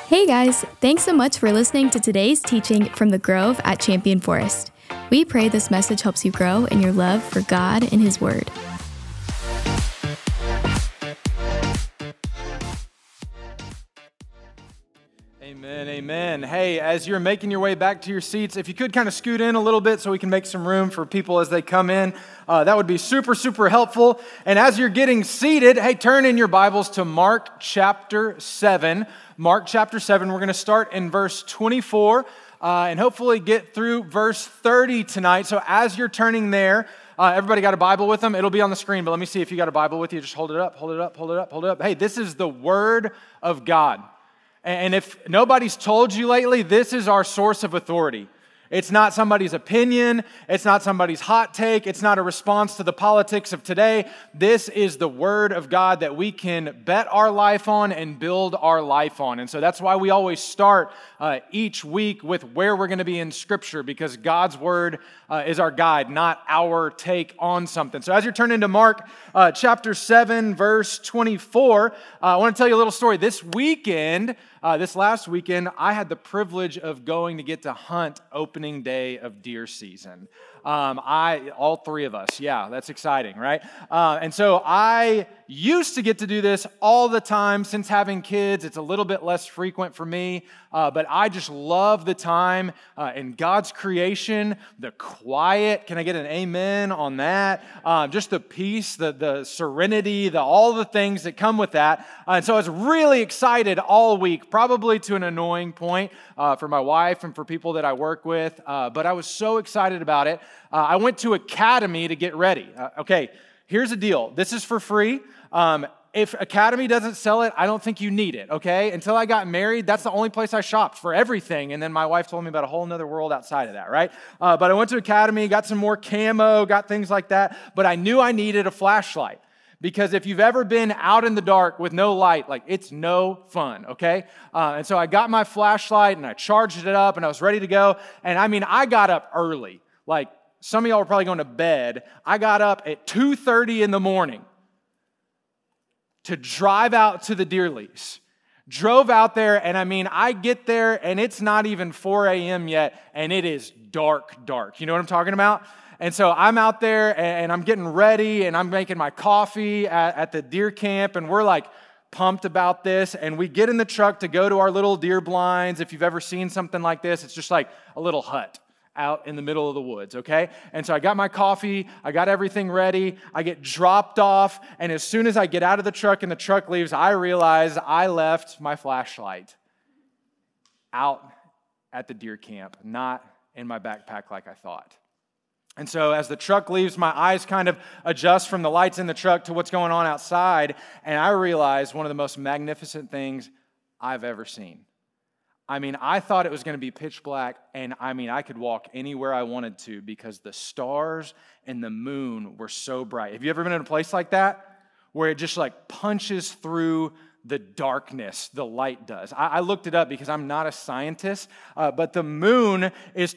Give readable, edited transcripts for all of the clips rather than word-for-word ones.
Hey guys, thanks so much for listening to today's teaching from the Grove at Champion Forest. We pray this message helps you grow in your love for God and His Word. Amen, amen. Hey, as you're making your way back to your seats, if you could kind of scoot in a little bit so we can make some room for people as they come in, that would be super helpful. And as you're getting seated, hey, turn in your Bibles to Mark chapter 7. Mark chapter 7, we're going to start in verse 24 and hopefully get through verse 30 tonight. So as you're turning there, everybody got a Bible with them? It'll be on the screen, but let me see if you got a Bible with you. Just hold it up, hold it up, hold it up, hold it up. Hey, this is the Word of God. And if nobody's told you lately, this is our source of authority. It's not somebody's opinion. It's not somebody's hot take. It's not a response to the politics of today. This is the Word of God that we can bet our life on and build our life on. And so that's why we always start each week with where we're going to be in Scripture, because God's Word is our guide, not our take on something. So as you're turning to Mark chapter 7, verse 24, I want to tell you a little story. This last weekend, I had the privilege of going to get to hunt opening day of deer season. All three of us, yeah, that's exciting, right? And so I used to get to do this all the time. Since having kids, it's a little bit less frequent for me, but I just love the time in God's creation, the quiet. Can I get an amen on that? Just the peace, the serenity, all the things that come with that. And so I was really excited all week, probably to an annoying point for my wife and for people that I work with, but I was so excited about it. I went to Academy to get ready. Okay, here's the deal. This is for free. If Academy doesn't sell it, I don't think you need it, okay? Until I got married, that's the only place I shopped for everything. And then my wife told me about a whole nother world outside of that, right? But I went to Academy, got some more camo, got things like that. But I knew I needed a flashlight. Because if you've ever been out in the dark with no light, it's no fun, okay? And so I got my flashlight and I charged it up and I was ready to go. And I got up early. Some of y'all were probably going to bed. I got up at 2:30 in the morning to drive out to the deer lease. Drove out there, and I get there, and it's not even 4 a.m. yet, and it is dark. You know what I'm talking about? And so I'm out there, and I'm getting ready, and I'm making my coffee at the deer camp, and we're pumped about this, and we get in the truck to go to our little deer blinds. If you've ever seen something like this, it's just like a little hut out in the middle of the woods, okay? And so I got my coffee, I got everything ready, I get dropped off, and as soon as I get out of the truck and the truck leaves, I realize I left my flashlight out at the deer camp, not in my backpack like I thought. And so as the truck leaves, my eyes kind of adjust from the lights in the truck to what's going on outside, and I realize one of the most magnificent things I've ever seen. I thought it was going to be pitch black, and I could walk anywhere I wanted to because the stars and the moon were so bright. Have you ever been in a place like that where it just punches through the darkness? The light does. I looked it up because I'm not a scientist, but the moon is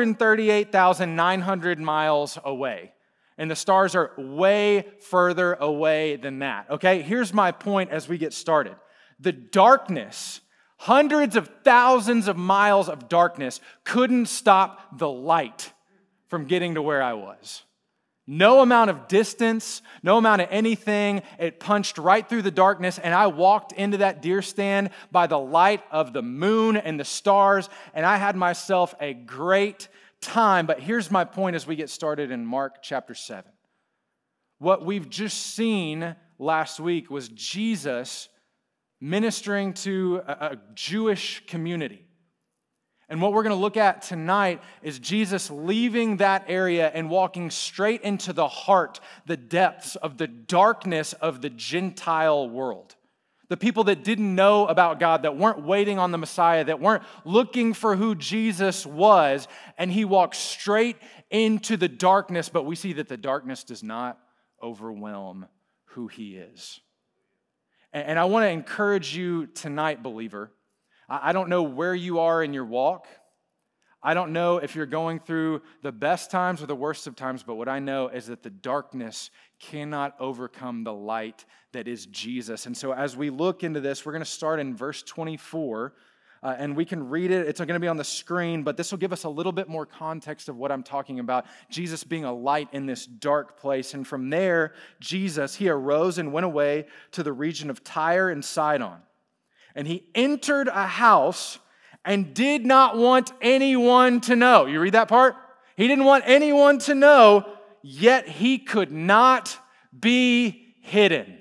238,900 miles away, and the stars are way further away than that. Okay, here's my point as we get started. The darkness, hundreds of thousands of miles of darkness, couldn't stop the light from getting to where I was. No amount of distance, no amount of anything, it punched right through the darkness, and I walked into that deer stand by the light of the moon and the stars, and I had myself a great time. But here's my point as we get started in Mark chapter 7. What we've just seen last week was Jesus ministering to a Jewish community. And what we're going to look at tonight is Jesus leaving that area and walking straight into the heart, the depths of the darkness of the Gentile world. The people that didn't know about God, that weren't waiting on the Messiah, that weren't looking for who Jesus was, and he walks straight into the darkness, but we see that the darkness does not overwhelm who he is. And I want to encourage you tonight, believer. I don't know where you are in your walk. I don't know if you're going through the best times or the worst of times, but what I know is that the darkness cannot overcome the light that is Jesus. And so as we look into this, we're going to start in verse 24 and we can read it. It's going to be on the screen, but this will give us a little bit more context of what I'm talking about. Jesus being a light in this dark place. And from there, Jesus, he arose and went away to the region of Tyre and Sidon. And he entered a house and did not want anyone to know. You read that part? He didn't want anyone to know, yet he could not be hidden.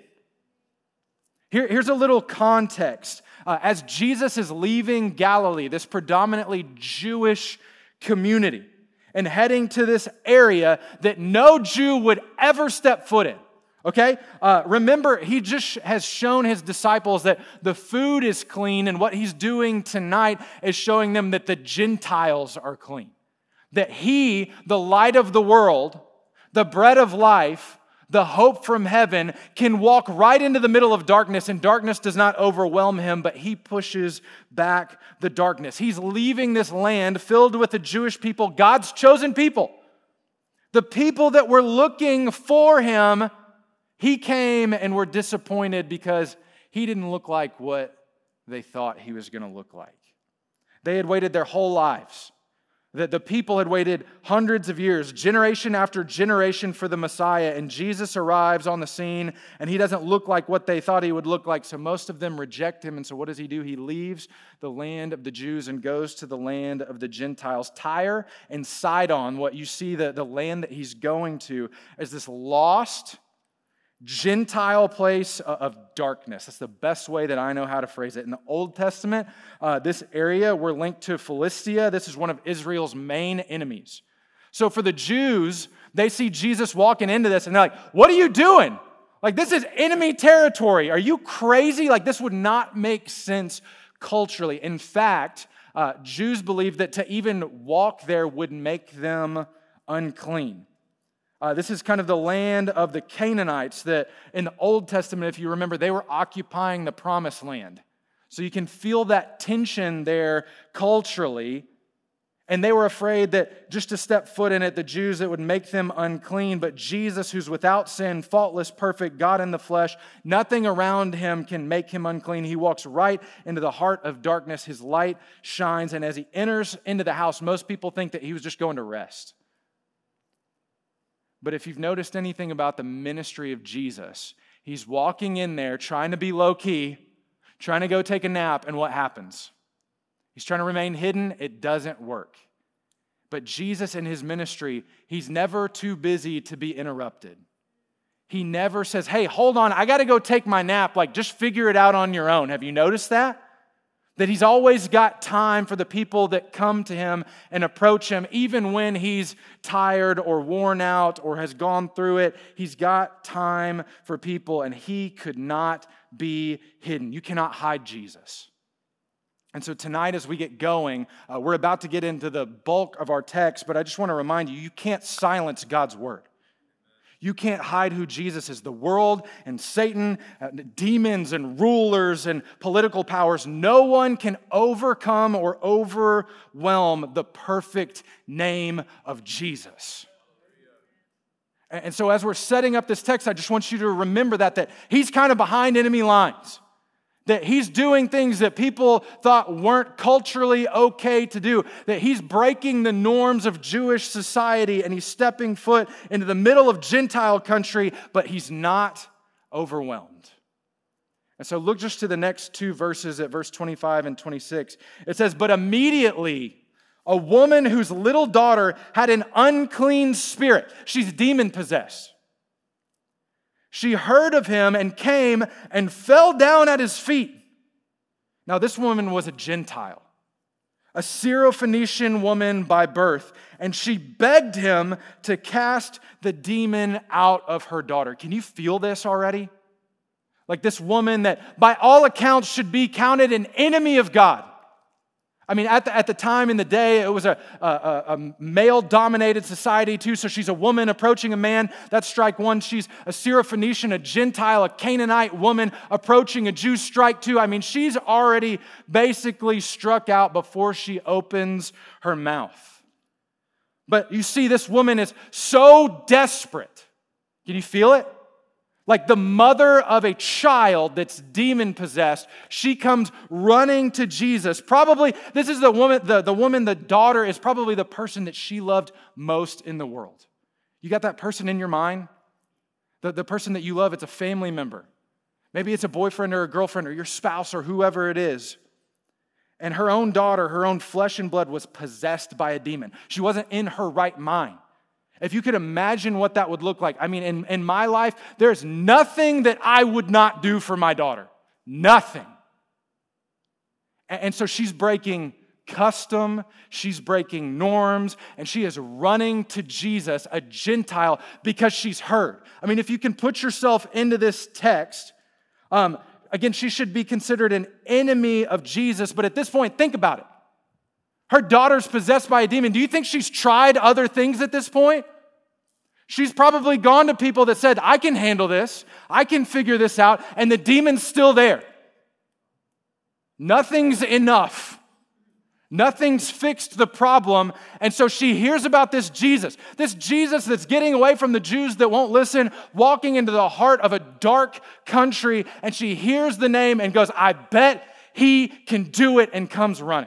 Here's a little context. As Jesus is leaving Galilee, this predominantly Jewish community, and heading to this area that no Jew would ever step foot in. Okay? Remember, he just has shown his disciples that the food is clean, and what he's doing tonight is showing them that the Gentiles are clean. That he, the light of the world, the bread of life, the hope from heaven, can walk right into the middle of darkness, and darkness does not overwhelm him, but he pushes back the darkness. He's leaving this land filled with the Jewish people, God's chosen people. The people that were looking for him, he came and were disappointed because he didn't look like what they thought he was going to look like. They had waited their whole lives. The people had waited hundreds of years, generation after generation for the Messiah, and Jesus arrives on the scene, and he doesn't look like what they thought he would look like, so most of them reject him, and so what does he do? He leaves the land of the Jews and goes to the land of the Gentiles. Tyre and Sidon, what you see, the land that he's going to, is this lost Gentile place of darkness. That's the best way that I know how to phrase it. In the Old Testament, this area, we're linked to Philistia. This is one of Israel's main enemies. So for the Jews, they see Jesus walking into this and they're like, what are you doing? Like, this is enemy territory. Are you crazy? Like, this would not make sense culturally. In fact, Jews believed that to even walk there would make them unclean. This is kind of the land of the Canaanites that in the Old Testament, if you remember, they were occupying the Promised Land. So you can feel that tension there culturally. And they were afraid that just to step foot in it, the Jews, it would make them unclean. But Jesus, who's without sin, faultless, perfect, God in the flesh, nothing around him can make him unclean. He walks right into the heart of darkness. His light shines. And as he enters into the house, most people think that he was just going to rest. But if you've noticed anything about the ministry of Jesus, he's walking in there trying to be low-key, trying to go take a nap, and what happens? He's trying to remain hidden. It doesn't work. But Jesus in his ministry, he's never too busy to be interrupted. He never says, hey, hold on, I got to go take my nap. Like, just figure it out on your own. Have you noticed that? That he's always got time for the people that come to him and approach him, even when he's tired or worn out or has gone through it. He's got time for people, and he could not be hidden. You cannot hide Jesus. And so tonight as we get going, we're about to get into the bulk of our text, but I just want to remind you, you can't silence God's word. You can't hide who Jesus is. The world and Satan, demons and rulers and political powers, no one can overcome or overwhelm the perfect name of Jesus. And so as we're setting up this text, I just want you to remember that he's kind of behind enemy lines. That he's doing things that people thought weren't culturally okay to do. That he's breaking the norms of Jewish society and he's stepping foot into the middle of Gentile country, but he's not overwhelmed. And so look just to the next two verses at verse 25 and 26. It says, but immediately a woman whose little daughter had an unclean spirit, she's demon-possessed. She heard of him and came and fell down at his feet. Now, this woman was a Gentile, a Syrophoenician woman by birth, and she begged him to cast the demon out of her daughter. Can you feel this already? Like this woman that by all accounts should be counted an enemy of God. I mean, at the time in the day, it was a male-dominated society too, so she's a woman approaching a man. That's strike one. She's a Syrophoenician, a Gentile, a Canaanite woman approaching a Jew, strike two. I mean, she's already basically struck out before she opens her mouth. But you see, this woman is so desperate. Can you feel it? Like the mother of a child that's demon-possessed, she comes running to Jesus. Probably, this is the woman, the daughter is probably the person that she loved most in the world. You got that person in your mind? The person that you love, it's a family member. Maybe it's a boyfriend or a girlfriend or your spouse or whoever it is. And her own daughter, her own flesh and blood was possessed by a demon. She wasn't in her right mind. If you could imagine what that would look like. I mean, in my life, there's nothing that I would not do for my daughter. Nothing. And so she's breaking custom, she's breaking norms, and she is running to Jesus, a Gentile, because she's heard. I mean, if you can put yourself into this text, again, she should be considered an enemy of Jesus, but at this point, think about it. Her daughter's possessed by a demon. Do you think she's tried other things at this point? She's probably gone to people that said, I can handle this, I can figure this out, and the demon's still there. Nothing's enough. Nothing's fixed the problem. And so she hears about this Jesus that's getting away from the Jews that won't listen, walking into the heart of a dark country, and she hears the name and goes, I bet he can do it, and comes running.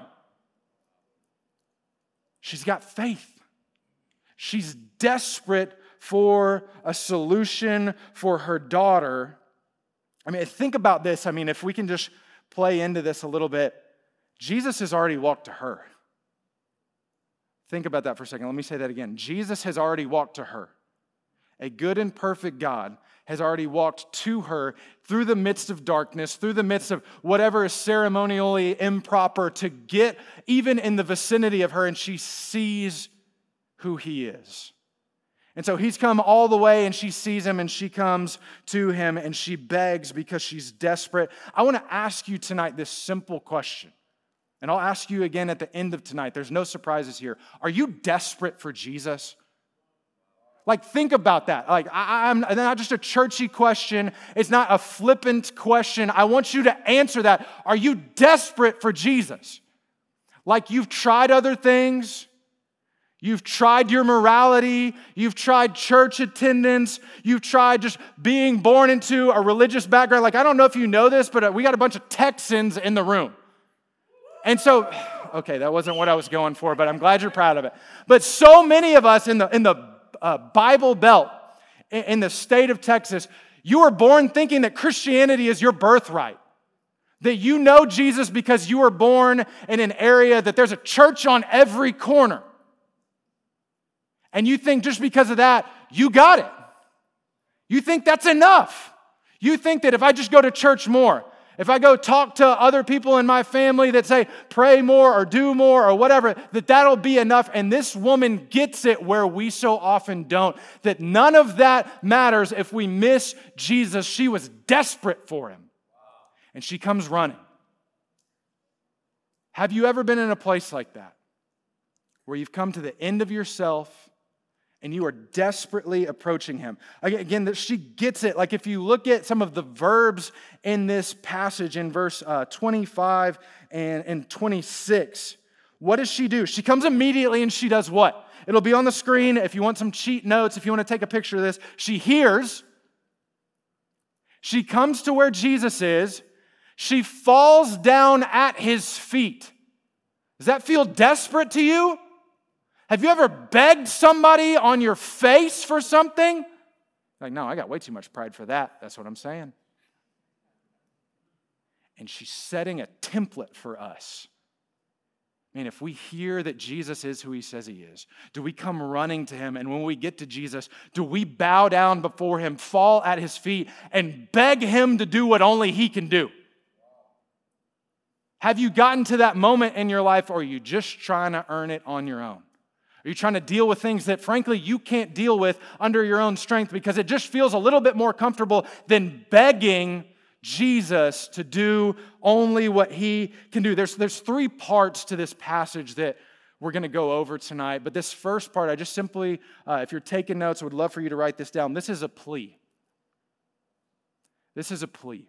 She's got faith. She's desperate for a solution for her daughter. I mean, think about this. I mean, if we can just play into this a little bit, Jesus has already walked to her. Think about that for a second. Let me say that again. Jesus has already walked to her. A good and perfect God has already walked to her through the midst of darkness, through the midst of whatever is ceremonially improper, to get even in the vicinity of her, and she sees who he is. And so he's come all the way, and she sees him, and she comes to him, and she begs because she's desperate. I want to ask you tonight this simple question, and I'll ask you again at the end of tonight. There's no surprises here. Are you desperate for Jesus? Like, think about that. Like, I'm not just a churchy question. It's not a flippant question. I want you to answer that. Are you desperate for Jesus? Like, you've tried other things. You've tried your morality. You've tried church attendance. You've tried just being born into a religious background. Like, I don't know if you know this, but we got a bunch of Texans in the room. And so, okay, that wasn't what I was going for, but I'm glad you're proud of it. But so many of us in the Bible Belt, in the state of Texas, you were born thinking that Christianity is your birthright. That you know Jesus because you were born in an area that there's a church on every corner. And you think just because of that, you got it. You think that's enough. You think that if I just go to church more, if I go talk to other people in my family that say, pray more or do more or whatever, that'll be enough. And this woman gets it where we so often don't. That none of that matters if we miss Jesus. She was desperate for him. And she comes running. Have you ever been in a place like that? Where you've come to the end of yourself and you are desperately approaching him. Again, she gets it. Like if you look at some of the verbs in this passage in verse 25 and 26, what does she do? She comes immediately and she does what? It'll be on the screen if you want some cheat notes, if you want to take a picture of this. She hears. She comes to where Jesus is. She falls down at his feet. Does that feel desperate to you? Have you ever begged somebody on your face for something? Like, no, I got way too much pride for that. That's what I'm saying. And she's setting a template for us. I mean, if we hear that Jesus is who he says he is, do we come running to him? And when we get to Jesus, do we bow down before him, fall at his feet, and beg him to do what only he can do? Have you gotten to that moment in your life, or are you just trying to earn it on your own? Are you trying to deal with things that, frankly, you can't deal with under your own strength because it just feels a little bit more comfortable than begging Jesus to do only what he can do? There's three parts to this passage that we're going to go over tonight. But this first part, I just simply, if you're taking notes, I would love for you to write this down. This is a plea. This is a plea.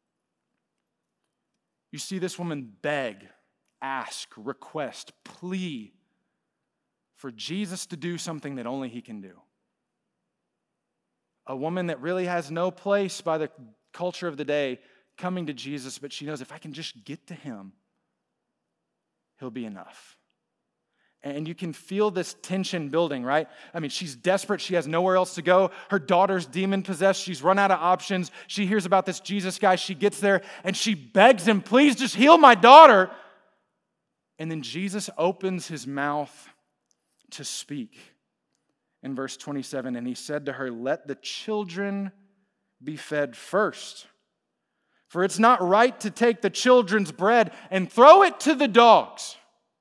You see this woman beg, ask, request, plea for Jesus to do something that only he can do. a woman that really has no place by the culture of the day coming to Jesus, but she knows if I can just get to him, he'll be enough. And you can feel this tension building, right? I mean, she's desperate. She has nowhere else to go. Her daughter's demon-possessed. She's run out of options. She hears about this Jesus guy. She gets there, and she begs him, please just heal my daughter. And then Jesus opens his mouth to speak. In verse 27, and he said to her, let the children be fed first. For it's not right to take the children's bread and throw it to the dogs.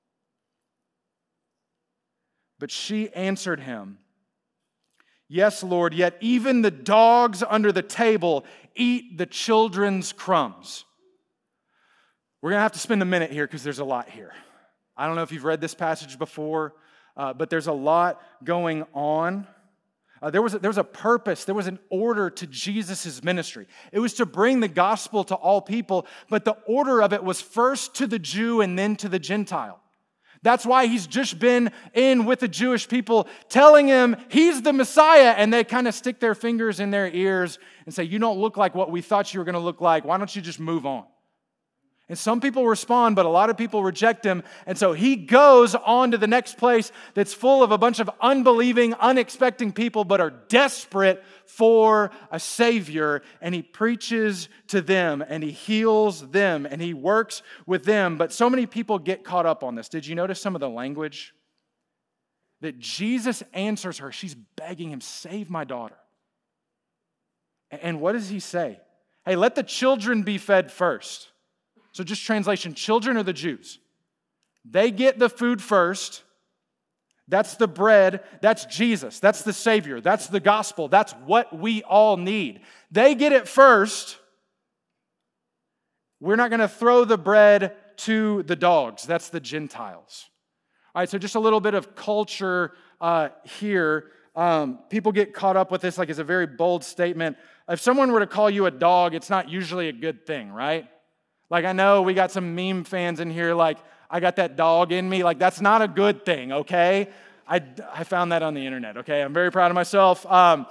But she answered him, yes, Lord, yet even the dogs under the table eat the children's crumbs. We're going to have to spend a minute here because there's a lot here. I don't know if you've read this passage before, but there's a lot going on. There was a purpose, there was an order to Jesus' ministry. It was to bring the gospel to all people, but the order of it was first to the Jew and then to the Gentile. That's why he's just been in with the Jewish people telling him he's the Messiah, and they kind of stick their fingers in their ears and say, you don't look like what we thought you were going to look like. Why don't you just move on? And some people respond, but a lot of people reject him. And so he goes on to the next place that's full of a bunch of unbelieving, unexpecting people, but are desperate for a Savior. And he preaches to them, and he heals them, and he works with them. But so many people get caught up on this. Did you notice some of the language? That Jesus answers her. She's begging him, save my daughter. And what does he say? Hey, let the children be fed first. So just translation, children are the Jews. They get the food first. That's the bread. That's Jesus. That's the Savior. That's the gospel. That's what we all need. They get it first. We're not going to throw the bread to the dogs. That's the Gentiles. All right, so just a little bit of culture here. People get caught up with this like it's a very bold statement. If someone were to call you a dog, it's not usually a good thing, right? Like, I know we got some meme fans in here, like, I got that dog in me. Like, that's not a good thing, okay? I found that on the internet, okay? I'm very proud of myself.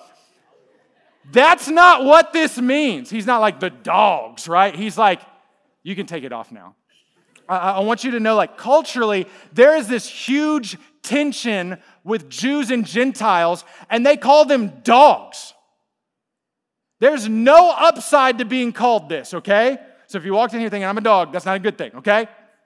That's not what this means. He's not like the dogs, right? He's like, you can take it off now. I want you to know, like, culturally, there is this huge tension with Jews and Gentiles, and they call them dogs. There's no upside to being called this, okay? So if you walked in here thinking, I'm a dog, that's not a good thing, okay?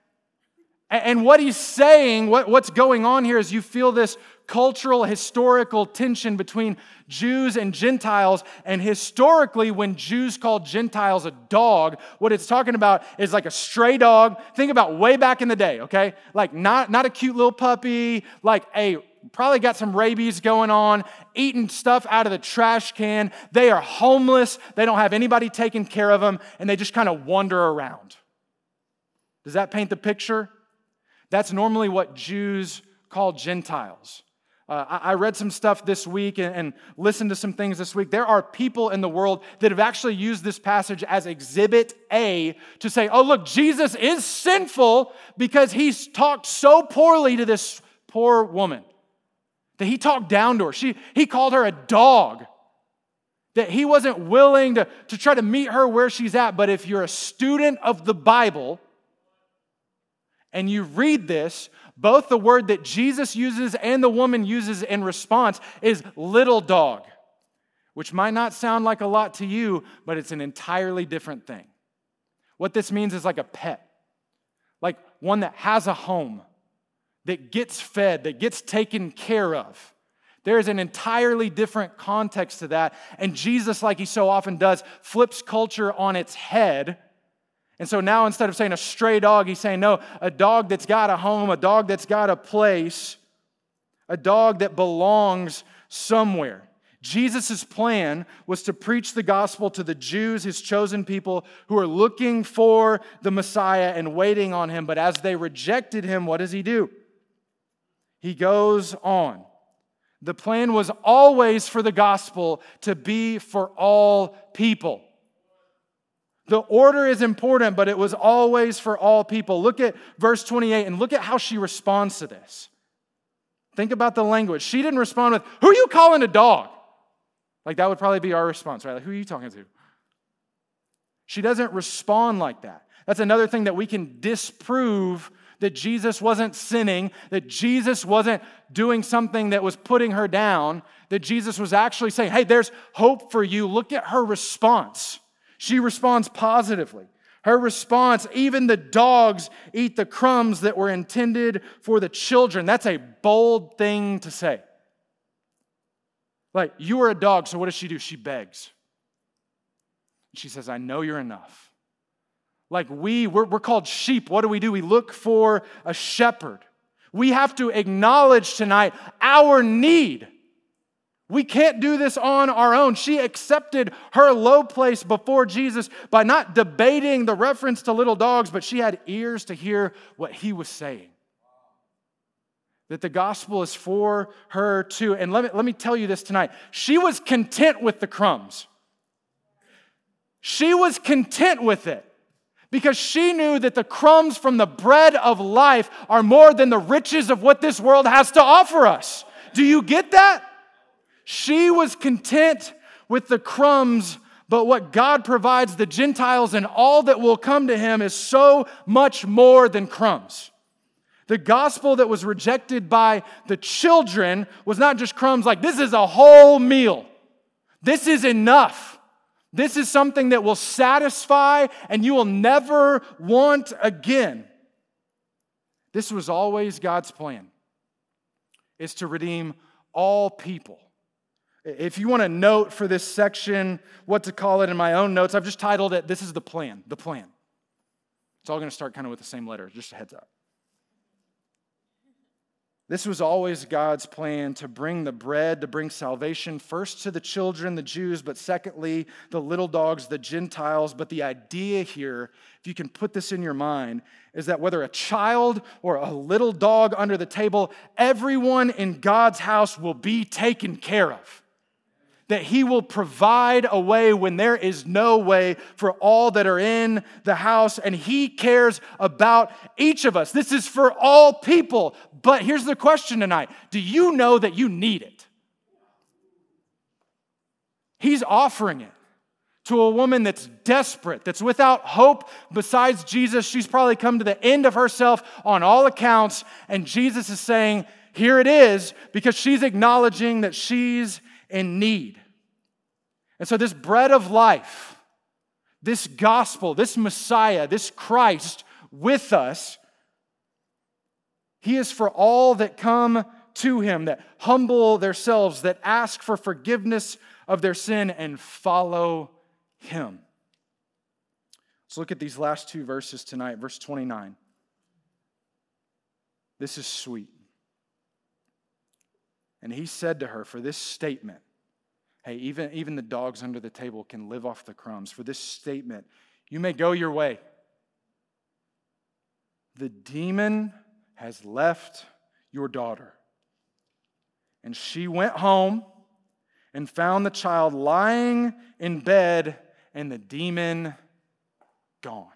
And what he's saying, what's going on here is you feel this cultural, historical tension between Jews and Gentiles. And historically, when Jews called Gentiles a dog, what it's talking about is like a stray dog. Think about way back in the day, okay? Like not a cute little puppy, like probably got some rabies going on, eating stuff out of the trash can. They are homeless. They don't have anybody taking care of them, and they just kind of wander around. Does that paint the picture? That's normally what Jews call Gentiles. I read some stuff this week and listened to some things this week. There are people in the world that have actually used this passage as exhibit A to say, oh, look, Jesus is sinful because he's talked so poorly to this poor woman. That he talked down to her. He called her a dog. That he wasn't willing to try to meet her where she's at. But if you're a student of the Bible and you read this, both the word that Jesus uses and the woman uses in response is little dog, which might not sound like a lot to you, but it's an entirely different thing. What this means is like a pet, like one that has a home, that gets fed, that gets taken care of. There's an entirely different context to that. And Jesus, like he so often does, flips culture on its head. And so now instead of saying a stray dog, he's saying, no, a dog that's got a home, a dog that's got a place, a dog that belongs somewhere. Jesus' plan was to preach the gospel to the Jews, his chosen people, who are looking for the Messiah and waiting on him. But as they rejected him, what does he do? He goes on. The plan was always for the gospel to be for all people. The order is important, but it was always for all people. Look at verse 28 and look at how she responds to this. Think about the language. She didn't respond with, who are you calling a dog? Like that would probably be our response, right? Like, who are you talking to? She doesn't respond like that. That's another thing that we can disprove that Jesus wasn't sinning, that Jesus wasn't doing something that was putting her down, that Jesus was actually saying, hey, there's hope for you. Look at her response. She responds positively. Her response, even the dogs eat the crumbs that were intended for the children. That's a bold thing to say. Like, you are a dog, so what does she do? She begs. She says, I know you're enough. Like we're called sheep. What do? We look for a shepherd. We have to acknowledge tonight our need. We can't do this on our own. She accepted her low place before Jesus by not debating the reference to little dogs, but she had ears to hear what he was saying. That the gospel is for her too. And let me tell you this tonight. She was content with the crumbs. She was content with it. Because she knew that the crumbs from the bread of life are more than the riches of what this world has to offer us. Do you get that? She was content with the crumbs, but what God provides the Gentiles and all that will come to him is so much more than crumbs. The gospel that was rejected by the children was not just crumbs, like this is a whole meal. This is enough. This is something that will satisfy and you will never want again. This was always God's plan, is to redeem all people. If you want a note for this section, what to call it in my own notes, I've just titled it, This is the Plan, the Plan. It's all going to start kind of with the same letter, just a heads up. This was always God's plan to bring the bread, to bring salvation first to the children, the Jews, but secondly, the little dogs, the Gentiles. But the idea here, if you can put this in your mind, is that whether a child or a little dog under the table, everyone in God's house will be taken care of. That he will provide a way when there is no way for all that are in the house. And he cares about each of us. This is for all people. But here's the question tonight. Do you know that you need it? He's offering it to a woman that's desperate, that's without hope besides Jesus. She's probably come to the end of herself on all accounts. And Jesus is saying, here it is, because she's acknowledging that she's in need. And so this bread of life, this gospel, this Messiah, this Christ with us, he is for all that come to him, that humble themselves, that ask for forgiveness of their sin and follow him. Let's look at these last two verses tonight, verse 29. This is sweet. And he said to her, for this statement, hey, even the dogs under the table can live off the crumbs. For this statement, you may go your way. The demon has left your daughter. And she went home and found the child lying in bed and the demon gone.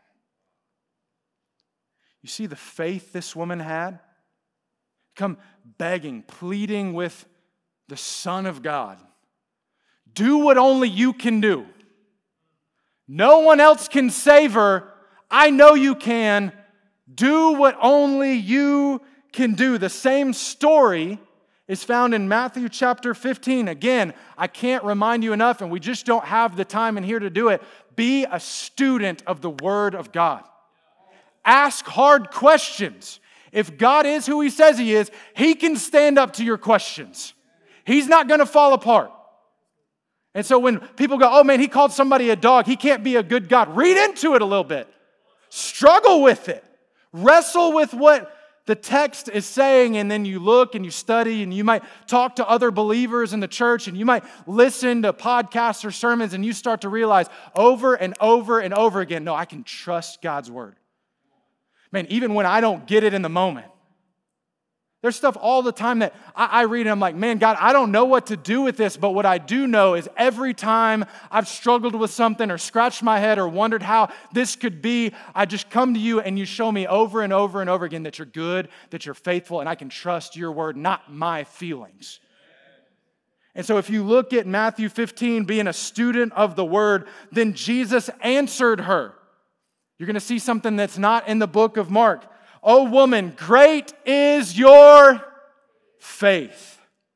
You see the faith this woman had? Come begging, pleading with the Son of God. Do what only you can do. No one else can save her. I know you can. Do what only you can do. The same story is found in Matthew chapter 15. Again, I can't remind you enough, and we just don't have the time in here to do it. Be a student of the Word of God. Ask hard questions. If God is who He says He is, He can stand up to your questions. He's not going to fall apart. And so when people go, oh man, He called somebody a dog, He can't be a good God. Read into it a little bit. Struggle with it. Wrestle with what the text is saying, and then you look and you study, and you might talk to other believers in the church, and you might listen to podcasts or sermons, and you start to realize over and over and over again, no, I can trust God's Word. Man, even when I don't get it in the moment, there's stuff all the time that I read and I'm like, man, God, I don't know what to do with this, but what I do know is every time I've struggled with something or scratched my head or wondered how this could be, I just come to you and you show me over and over and over again that you're good, that you're faithful, and I can trust your word, not my feelings. And so if you look at Matthew 15, being a student of the word, then Jesus answered her. You're going to see something that's not in the book of Mark. "O woman, great is your faith.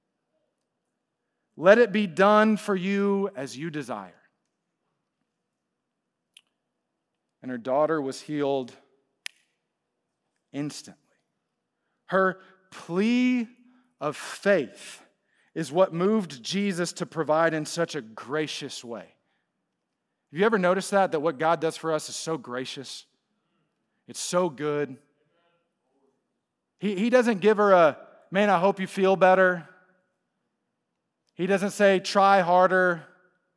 Let it be done for you as you desire." And her daughter was healed instantly. Her plea of faith is what moved Jesus to provide in such a gracious way. Have you ever noticed that what God does for us is so gracious? It's so good. He doesn't give her a, "Man, I hope you feel better." He doesn't say, "Try harder."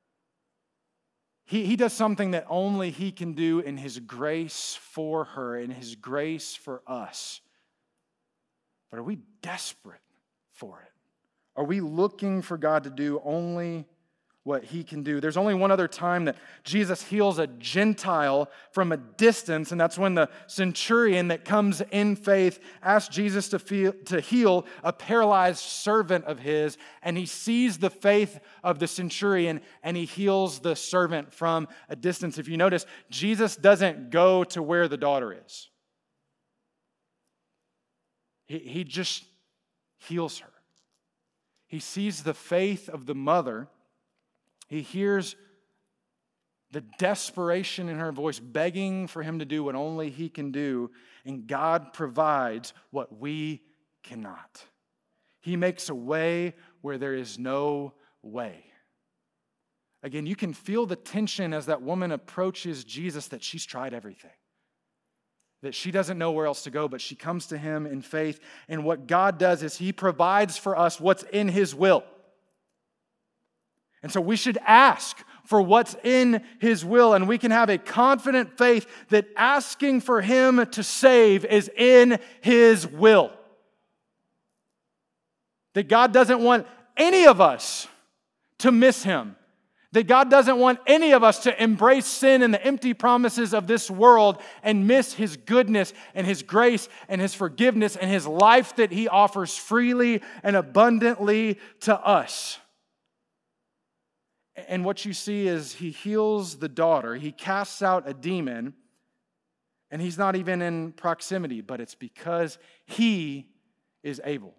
He does something that only He can do in His grace for her, in His grace for us. But are we desperate for it? Are we looking for God to do only what He can do? There's only one other time that Jesus heals a Gentile from a distance, and that's when the centurion that comes in faith asks Jesus to heal a paralyzed servant of his, and he sees the faith of the centurion, and he heals the servant from a distance. If you notice, Jesus doesn't go to where the daughter is. He just heals her. He sees the faith of the mother. He hears the desperation in her voice, begging for Him to do what only He can do, and God provides what we cannot. He makes a way where there is no way. Again, you can feel the tension as that woman approaches Jesus, that she's tried everything, that she doesn't know where else to go, but she comes to Him in faith. And what God does is He provides for us what's in His will. And so we should ask for what's in His will, and we can have a confident faith that asking for Him to save is in His will. That God doesn't want any of us to miss Him. That God doesn't want any of us to embrace sin and the empty promises of this world and miss His goodness and His grace and His forgiveness and His life that He offers freely and abundantly to us. And what you see is He heals the daughter. He casts out a demon, and He's not even in proximity, but it's because He is able.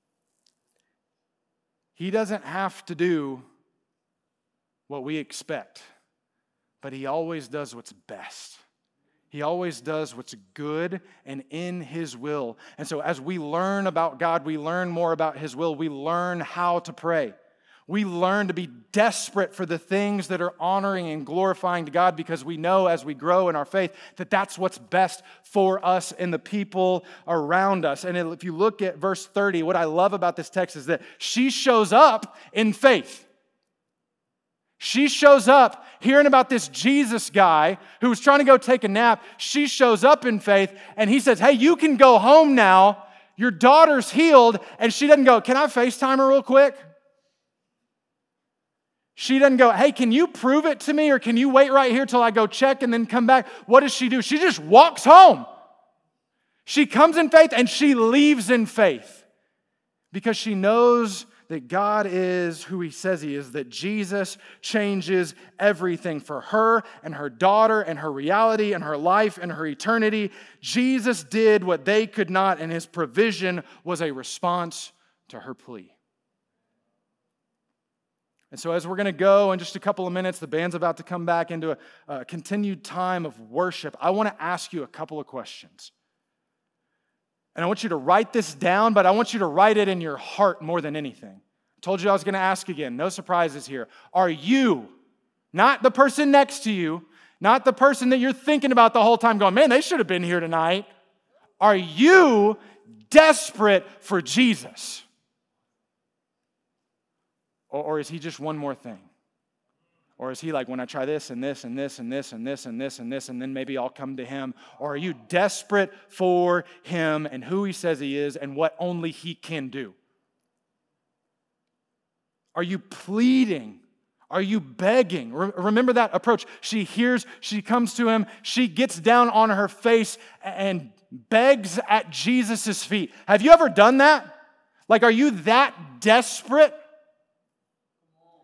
He doesn't have to do what we expect, but He always does what's best. He always does what's good and in His will. And so as we learn about God, we learn more about His will. We learn how to pray. We learn to be desperate for the things that are honoring and glorifying to God, because we know as we grow in our faith that that's what's best for us and the people around us. And if you look at verse 30, what I love about this text is that she shows up in faith. She shows up hearing about this Jesus guy who was trying to go take a nap. She shows up in faith, and he says, "Hey, you can go home now. Your daughter's healed." And she doesn't go, "Can I FaceTime her real quick?" She doesn't go, "Hey, can you prove it to me, or can you wait right here till I go check and then come back?" What does she do? She just walks home. She comes in faith and she leaves in faith, because she knows that God is who He says He is, that Jesus changes everything for her and her daughter and her reality and her life and her eternity. Jesus did what they could not, and His provision was a response to her plea. And so as we're going to go in just a couple of minutes, the band's about to come back into a continued time of worship. I want to ask you a couple of questions. And I want you to write this down, but I want you to write it in your heart more than anything. I told you I was going to ask again. No surprises here. Are you, not the person next to you, not the person that you're thinking about the whole time going, "Man, they should have been here tonight." Are you desperate for Jesus? Or is He just one more thing? Or is He like, when I try this and this and this and this and this and this and this, and then maybe I'll come to Him? Or are you desperate for Him and who He says He is and what only He can do? Are you pleading? Are you begging? Remember that approach. She hears, she comes to Him, she gets down on her face and begs at Jesus' feet. Have you ever done that? Like, are you that desperate?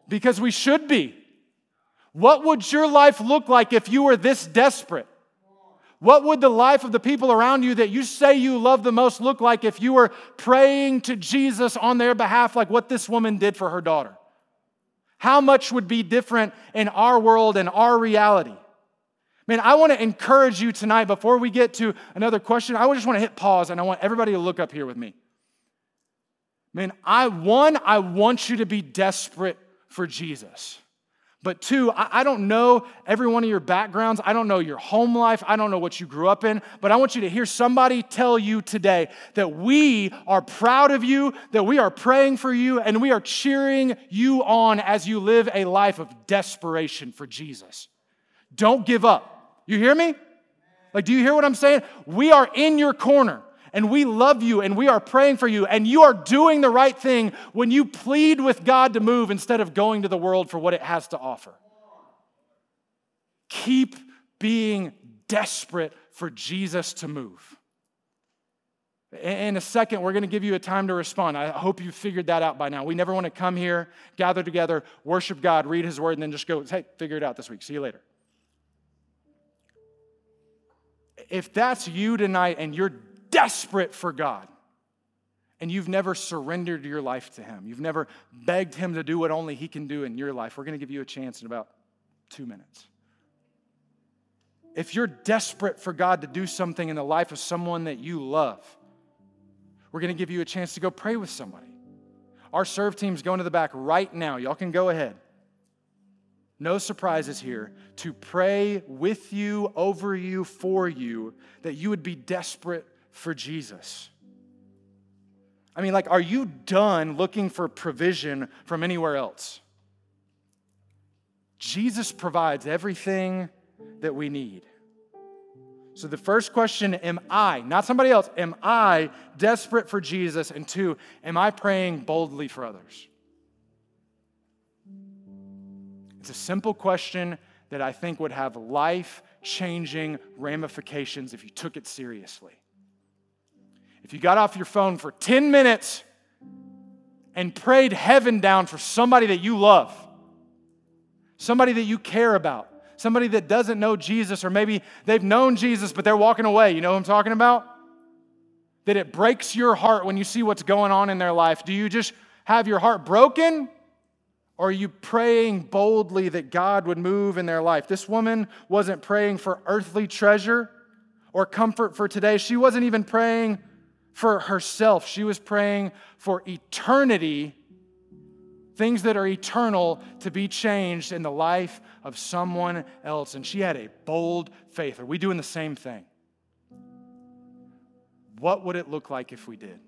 because we should be. What would your life look like if you were this desperate? What would the life of the people around you that you say you love the most look like if you were praying to Jesus on their behalf like what this woman did for her daughter? How much would be different in our world and our reality? Man, I want to encourage you tonight before we get to another question. I just want to hit pause and I want everybody to look up here with me. Man, I want you to be desperate for Jesus. But two, I don't know every one of your backgrounds. I don't know your home life. I don't know what you grew up in. But I want you to hear somebody tell you today that we are proud of you, that we are praying for you, and we are cheering you on as you live a life of desperation for Jesus. Don't give up. You hear me? Like, do you hear what I'm saying? We are in your corner. And we love you and we are praying for you. And you are doing the right thing when you plead with God to move instead of going to the world for what it has to offer. Keep being desperate for Jesus to move. In a second, we're going to give you a time to respond. I hope you figured that out by now. We never want to come here, gather together, worship God, read His Word, and then just go, hey, figure it out this week. See you later. If that's you tonight and you're desperate for God, and you've never surrendered your life to Him, you've never begged Him to do what only He can do in your life, we're going to give you a chance in about 2 minutes. If you're desperate for God to do something in the life of someone that you love, we're going to give you a chance to go pray with somebody. Our serve team's going to the back right now. Y'all can go ahead. No surprises here, to pray with you, over you, for you, that you would be desperate for Jesus. I mean, like, are you done looking for provision from anywhere else? Jesus provides everything that we need. So the first question, am I, not somebody else, am I desperate for Jesus? And two, am I praying boldly for others? It's a simple question that I think would have life-changing ramifications if you took it seriously. If you got off your phone for 10 minutes and prayed heaven down for somebody that you love, somebody that you care about, somebody that doesn't know Jesus, or maybe they've known Jesus but they're walking away, you know what I'm talking about? That it breaks your heart when you see what's going on in their life. Do you just have your heart broken? Or are you praying boldly that God would move in their life? This woman wasn't praying for earthly treasure or comfort for today. She wasn't even praying for herself. She was praying for eternity, things that are eternal to be changed in the life of someone else. And she had a bold faith. Are we doing the same thing? What would it look like if we did?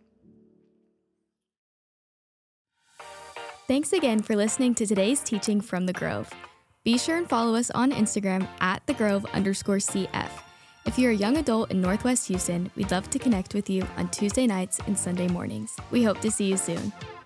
Thanks again for listening to today's teaching from The Grove. Be sure and follow us on Instagram at @thegrove_CF. If you're a young adult in Northwest Houston, we'd love to connect with you on Tuesday nights and Sunday mornings. We hope to see you soon.